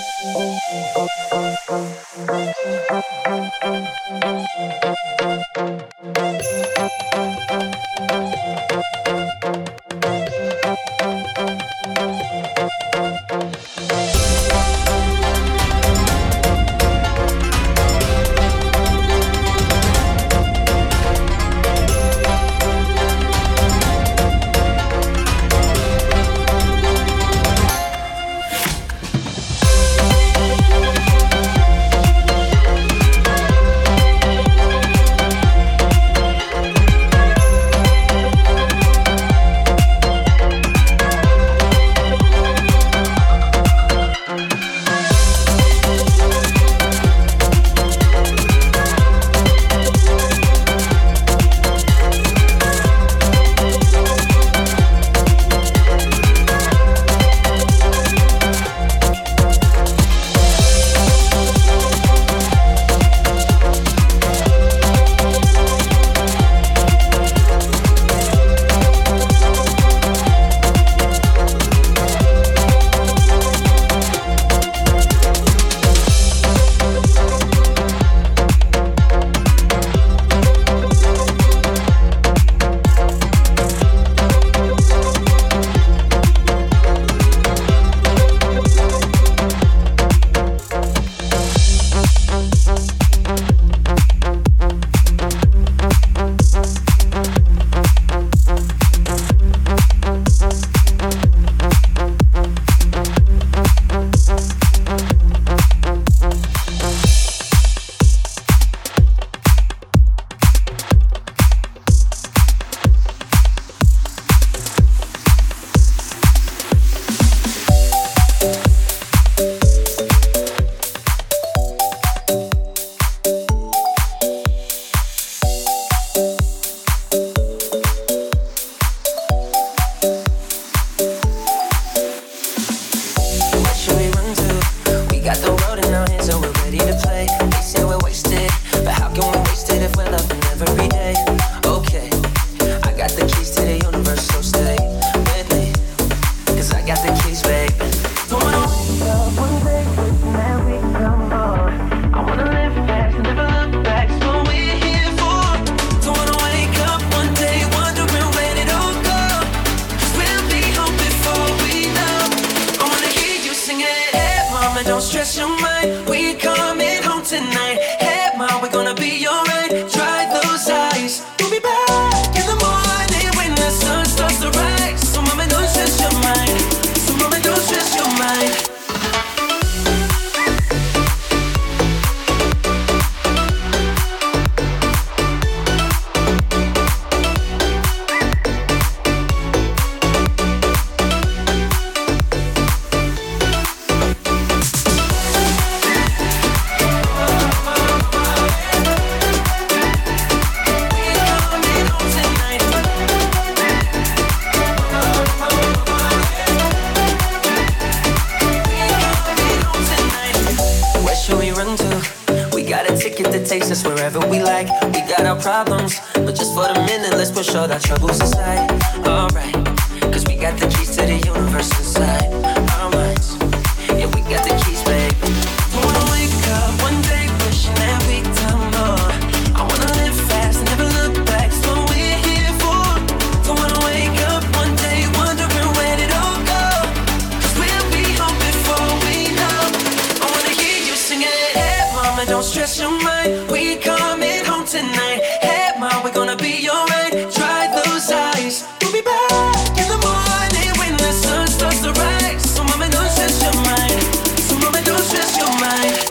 Problems, but just for the minute, let's push all our troubles aside. Alright, cause we got the keys to the universe inside our minds. Yeah, we got the keys, babe. Don't wanna wake up one day wishing that we done more. I wanna live fast and never look back. That's what we're here for. Don't wanna wake up one day wondering where did it all go. Cause we'll be home before we know. I wanna hear you singing. Hey mama, don't stress your mind. We coming home tonight. We're gonna be alright. Dry those eyes. We'll be back in the morning when the sun starts to rise. So mama, don't stress your mind. So mama, don't stress your mind.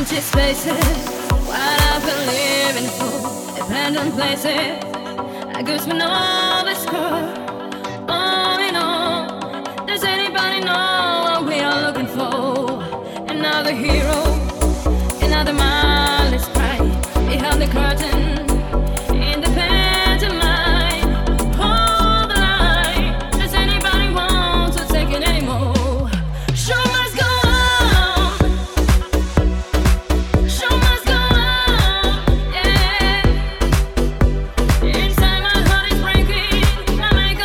Spaces, what I've been living for, abandoned places. I guess we know this curve, on and on. Does anybody know what we are looking for? Another hero, another mindless cry behind the curtain. In the pantomime, hold the line. Does anybody want to take it anymore? Show must go on. Show must go on. Yeah. Inside my heart is breaking. I make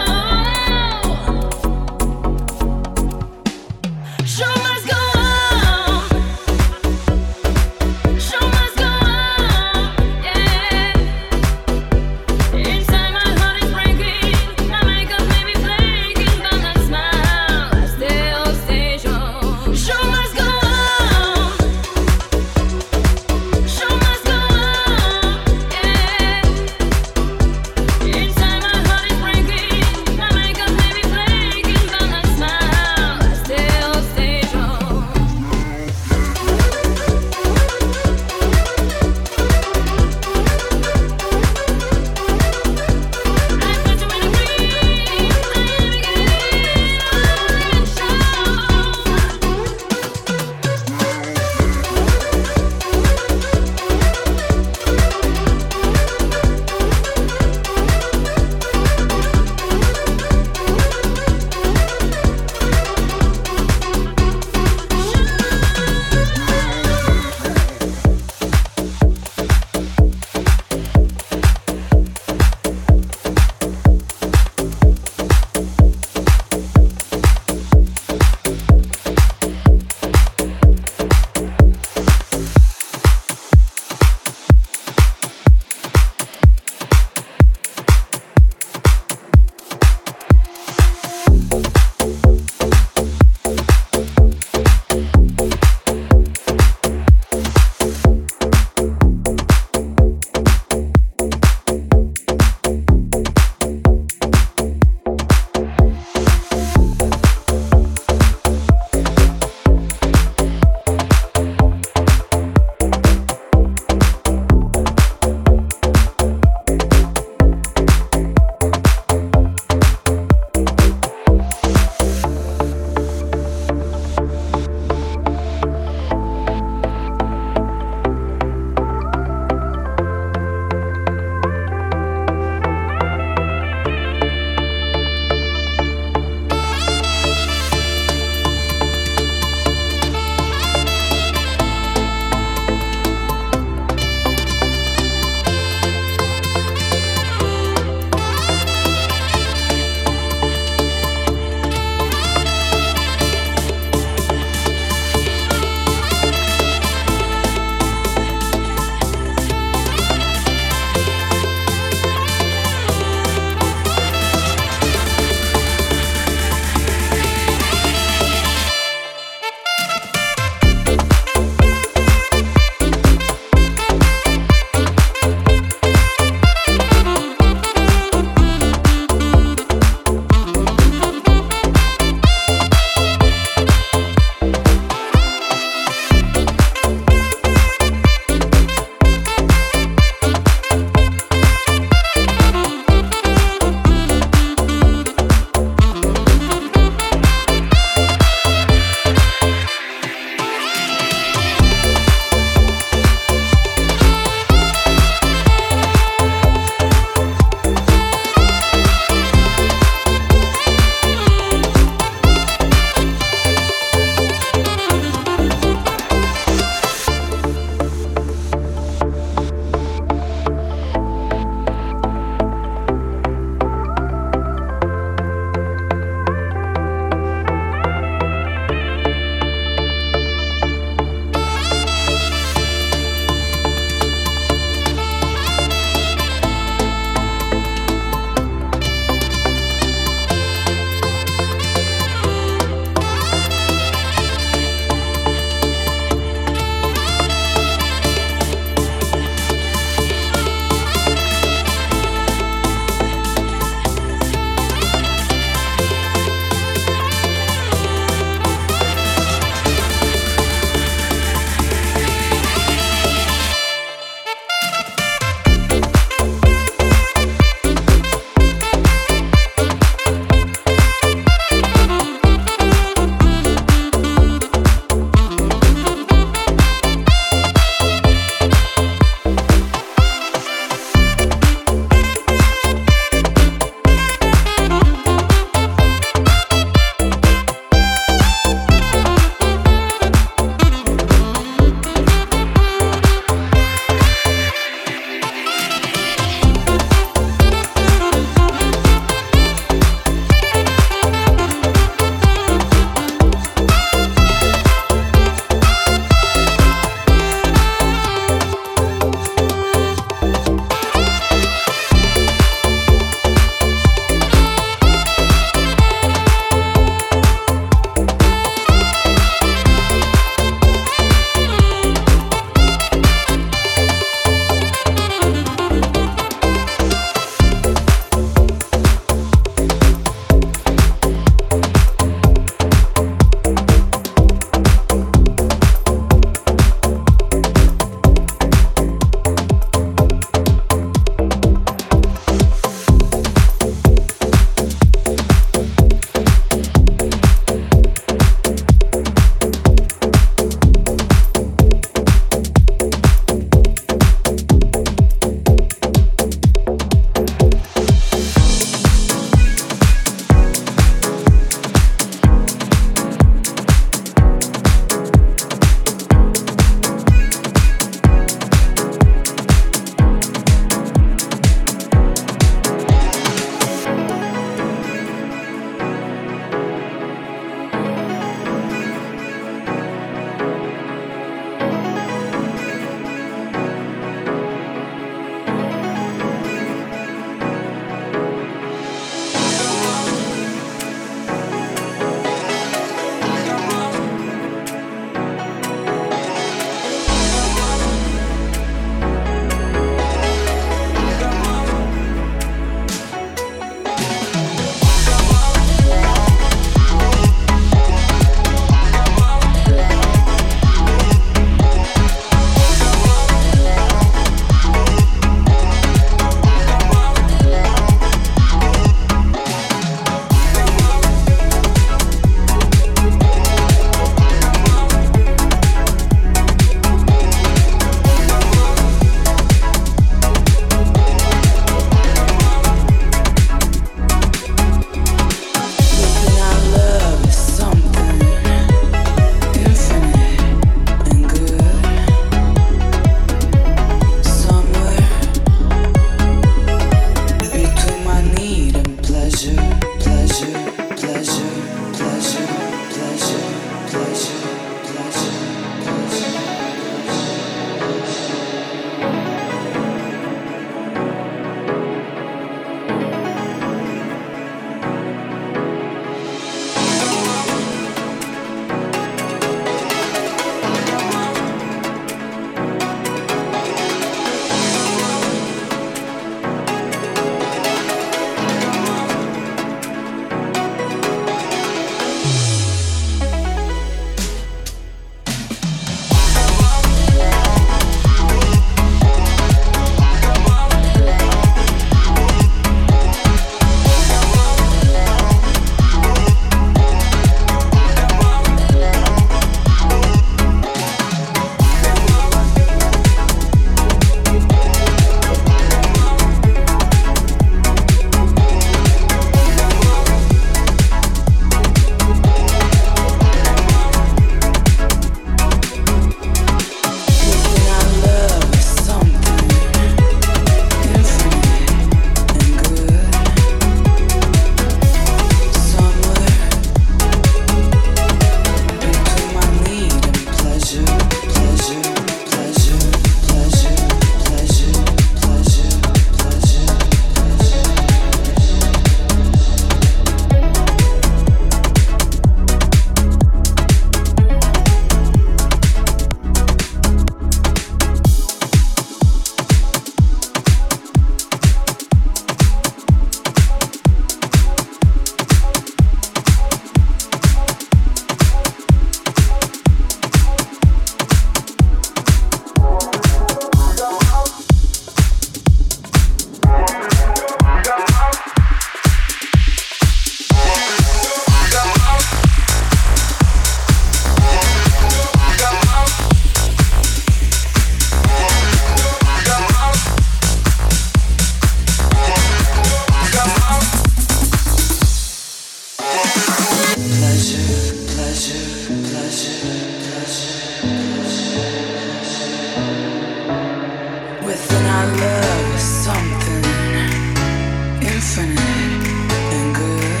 Within our love is something infinite and good.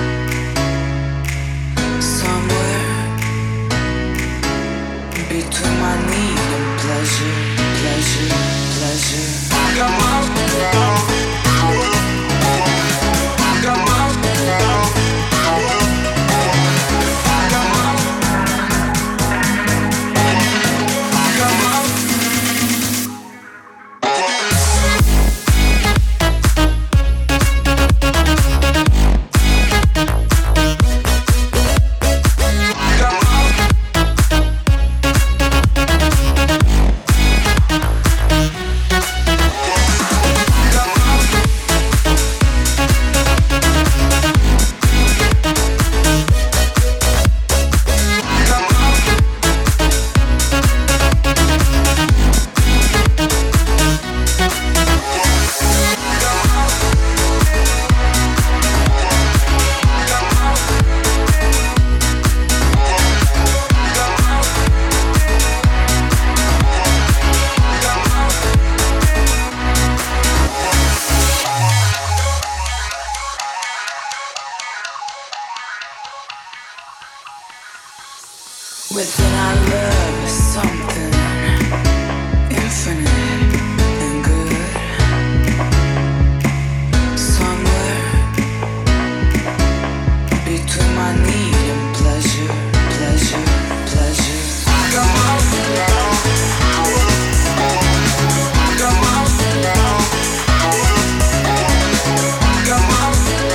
Somewhere between my need and pleasure, pleasure, pleasure. Come on, come on. Within our love is something infinite and good. Somewhere between my need and pleasure, pleasure, pleasure. Come on, come on, come on.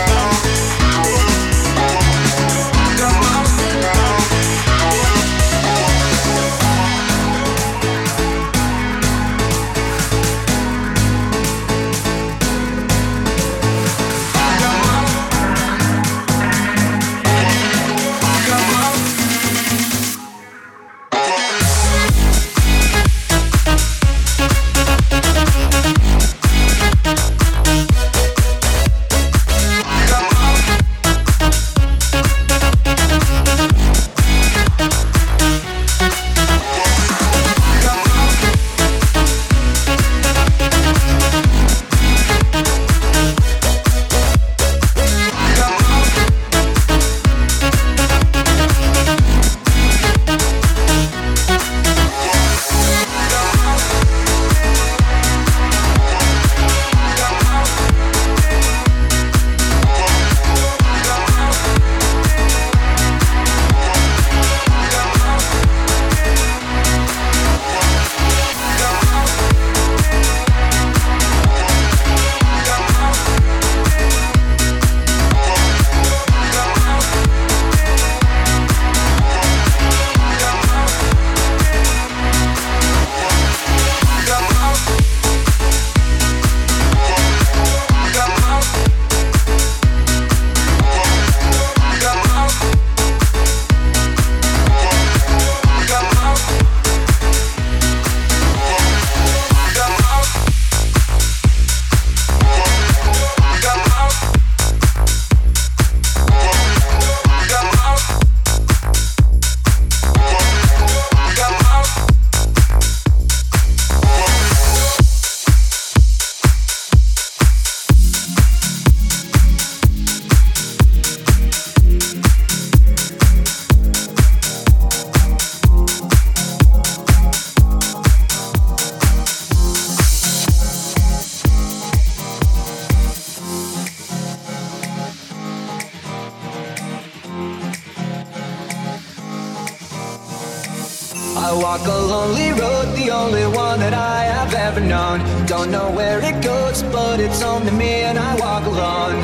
I walk a lonely road, the only one that I have ever known. Don't know where it goes, but it's home to me, and I walk alone.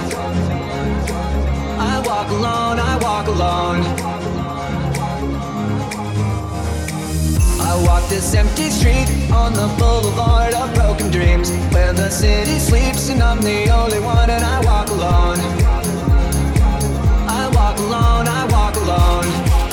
I walk alone, I walk alone. I walk this empty street on the boulevard of broken dreams, where the city sleeps and I'm the only one, and I walk alone. I walk alone, I walk alone.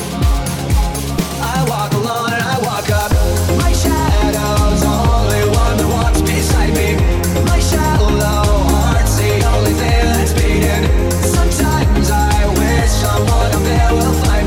I walk alone and I walk up. My shadow's the only one that walks beside me. My shallow heart's the only thing that's beating. Sometimes I wish someone up there will find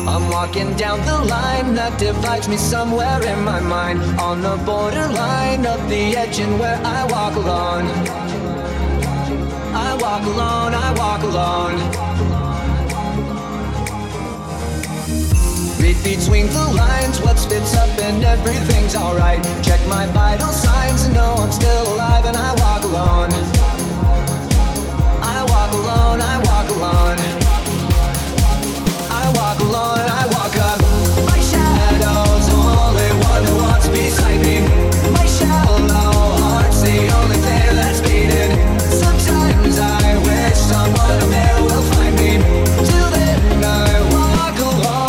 I'm walking down the line that divides me somewhere in my mind, on the borderline of the edge and where I walk alone. I walk alone, I walk alone. Read between the lines what spits up and everything's alright. Check my vital signs and know I'm still alive, and I walk alone. I walk alone, I walk alone. I walk alone, I walk up. My shadow's the only one who walks beside me. My shallow heart's the only thing that's beating. Sometimes I wish someone up there will find me. Till then I walk alone.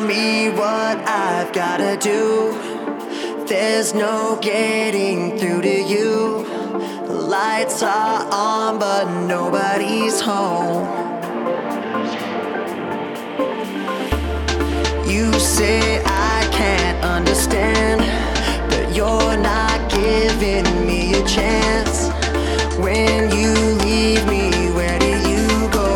me what I've gotta do. There's no getting through to you. Lights are on, but nobody's home. You say I can't understand, but you're not giving me a chance. When you leave me, where do you go?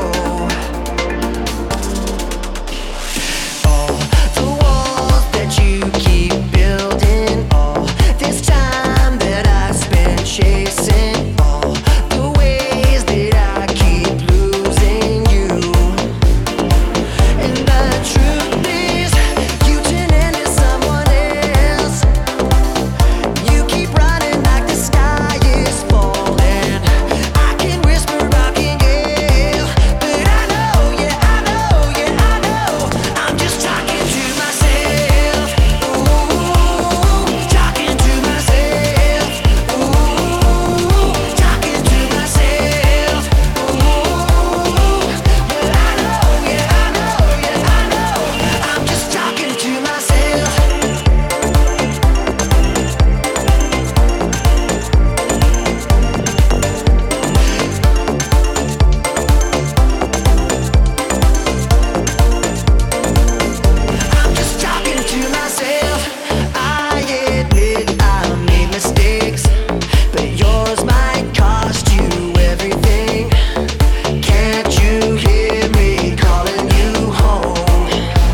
All the walls that you keep building, all this time that I've spent chasing, all the ways that I keep losing you. And the truth is, you turn into someone else. You keep running like the sky is falling. I can whisper, I can yell, but I know, yeah, I know, yeah, I know. I'm just talking to myself. Ooh, talking to myself. Ooh, talking to myself. Ooh, but I know, yeah, I know, yeah, I know. I'm just talking to myself. I'm just talking to myself. I admit I made mistakes, but yours might cost you everything. Can't you hear me calling you home?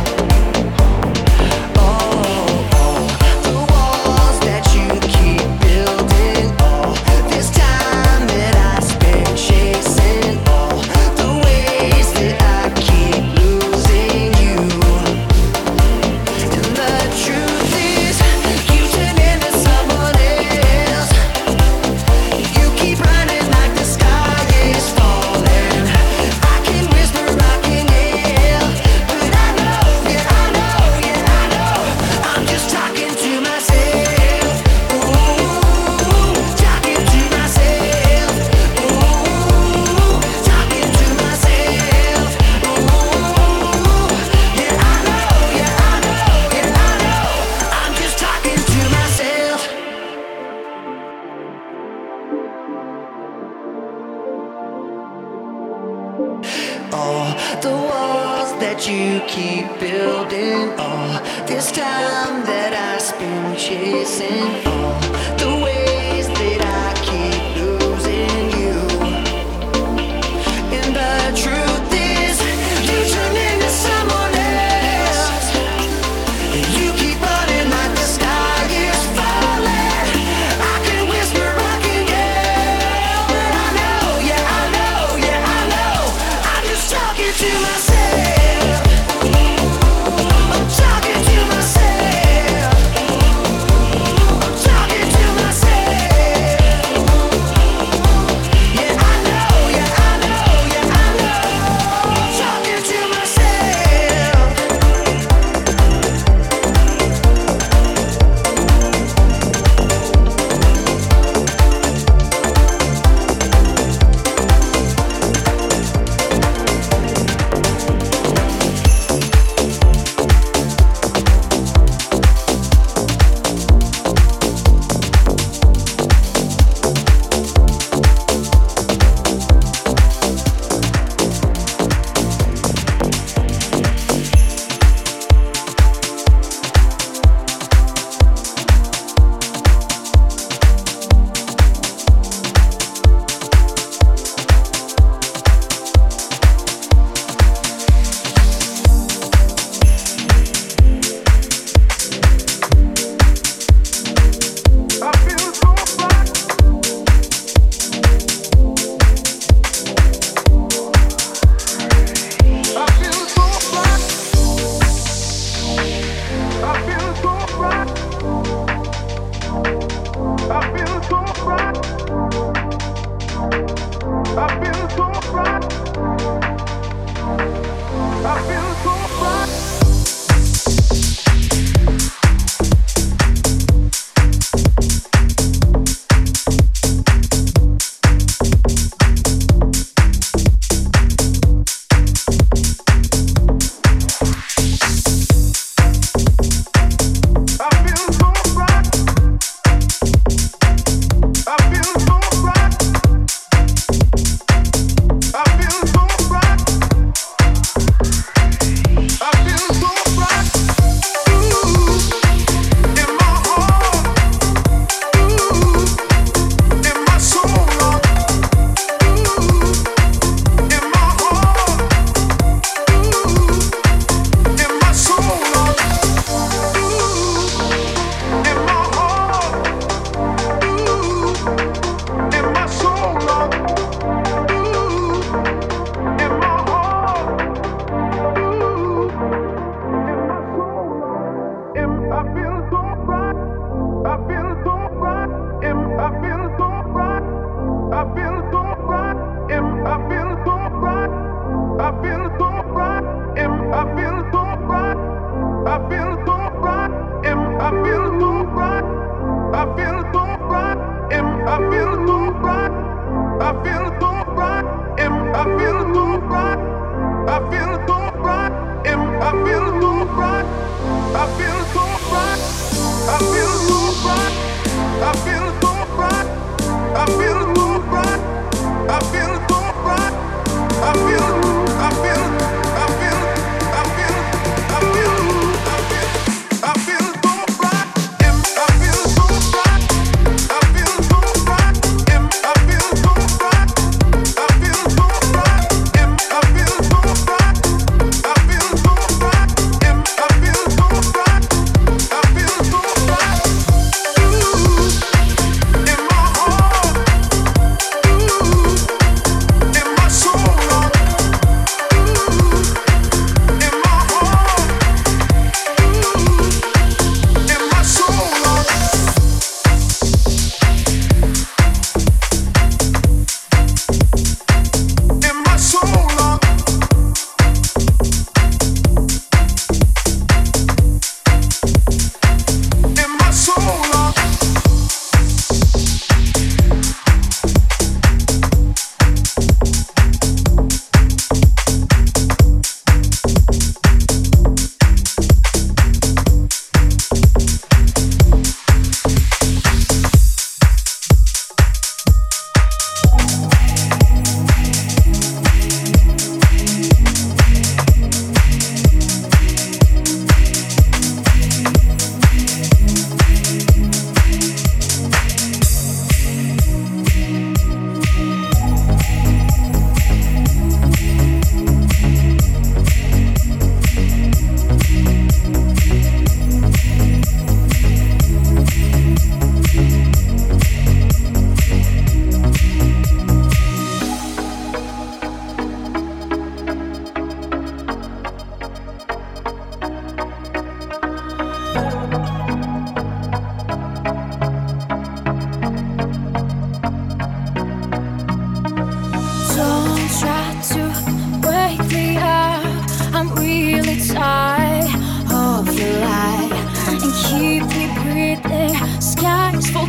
Oh, the walls that you keep building, all this time that I spent chasing, all the ways that I keep losing you. And the truth is, you turn into someone else. You keep running like the sky is falling. I can whisper, I can yell, but I know, yeah, I know, yeah, I know. I'm just talking to myself. Ooh, talking to myself. Ooh, talking to myself. Ooh, yeah, I know, yeah, I know, yeah, I know. I'm just talking to myself. All the walls that you keep building, all this time that I spend chasing, all the ways that I keep losing you. And the truth is, you turn into someone else. You keep running like the sky is falling. I can whisper, I can yell, but I know, yeah, I know, yeah, I know. I'm just talking to myself. I'm talking to myself. I'm talking to myself. Yeah, I know, yeah, I know, yeah, I know. I'm talking to myself.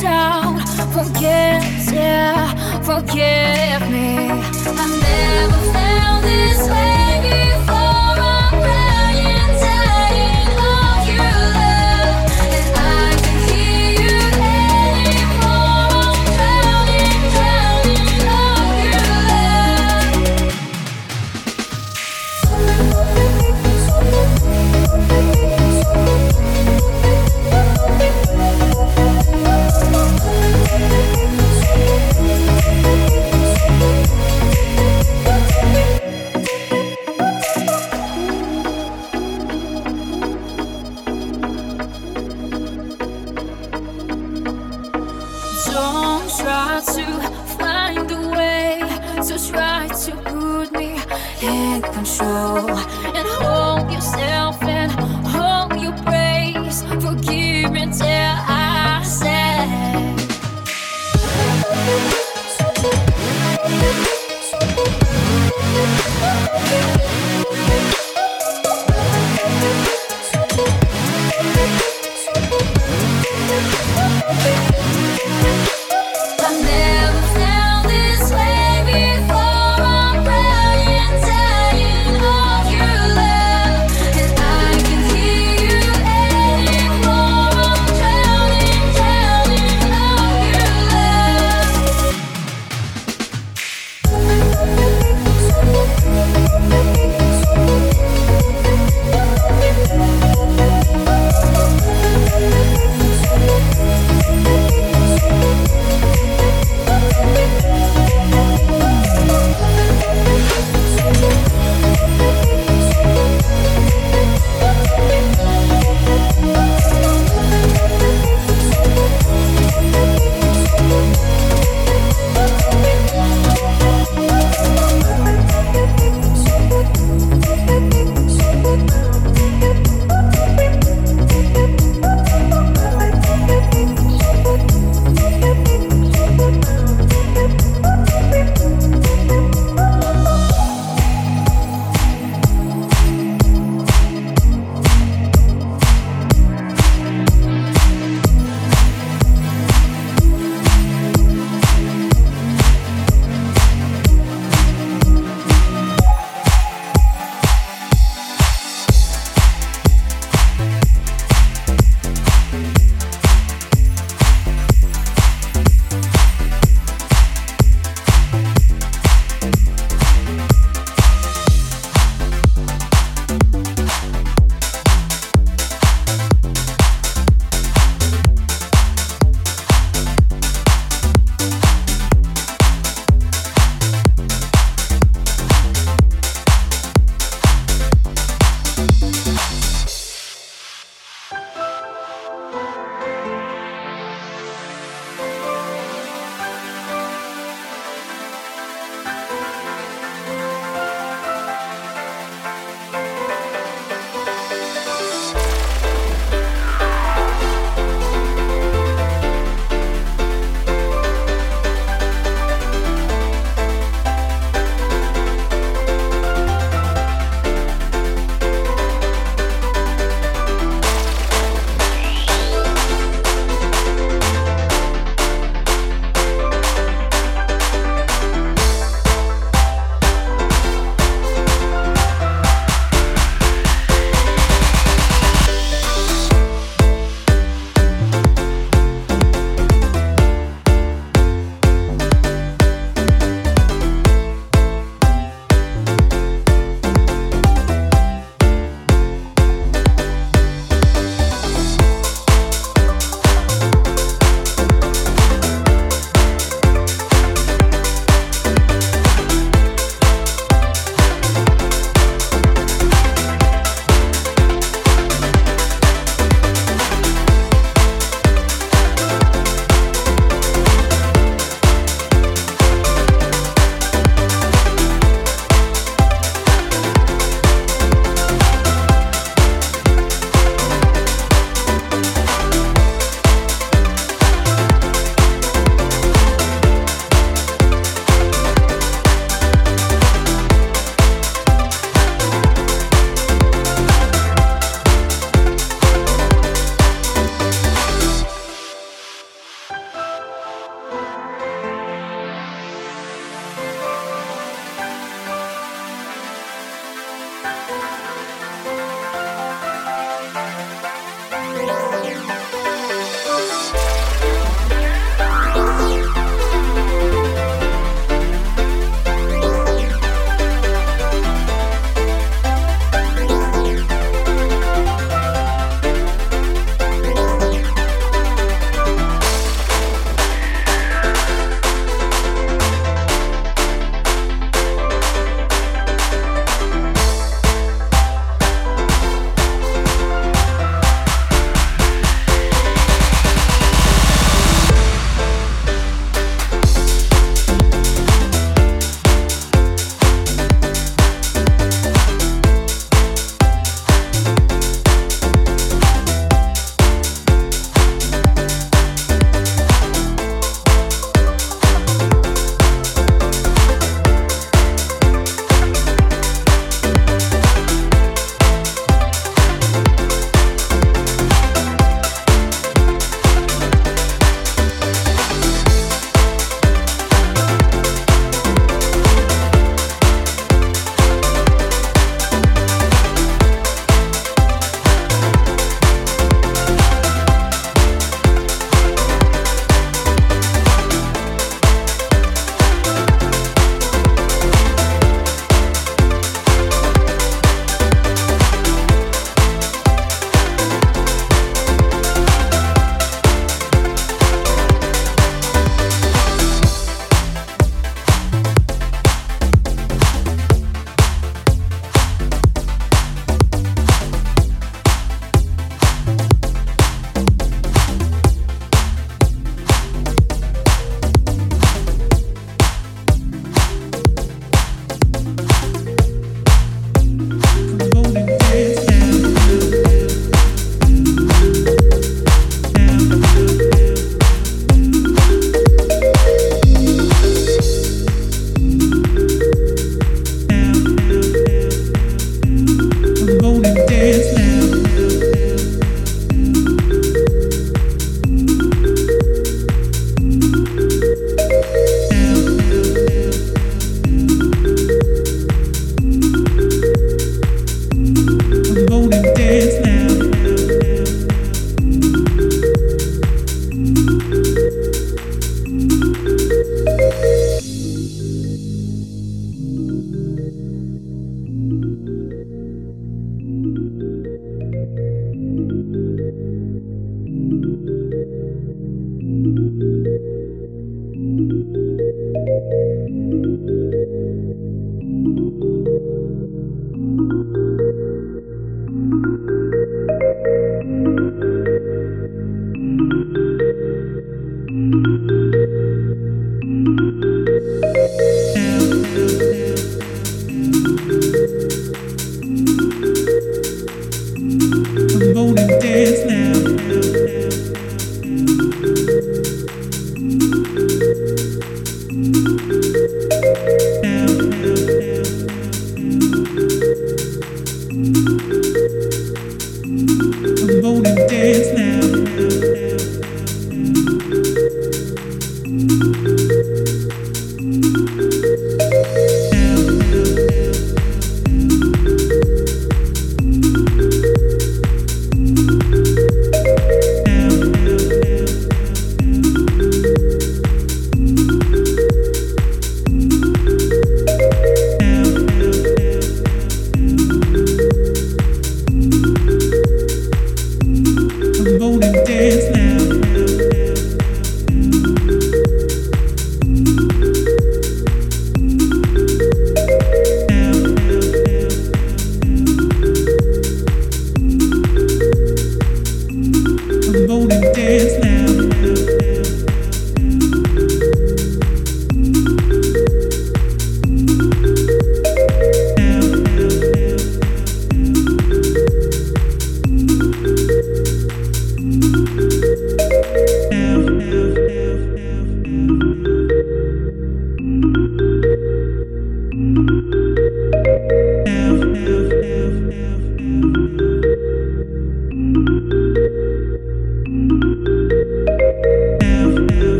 shout, forget, yeah, forgive me. I've never felt this way before. I'm crying, dying of your love, and I can hear you anymore. I'm drowning, drowning of your love. Don't try to find a way to try to put me in control, and hold yourself and hold your praise. Forgive me till I say I've never felt this way before. I'm crying, dying of your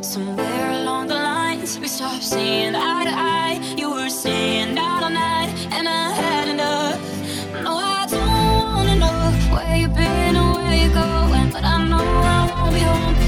Somewhere along the lines, we stopped seeing eye to eye. You were staying out all night, and I had enough. No, I don't wanna know where you've been or where you're going, but I know I won't be home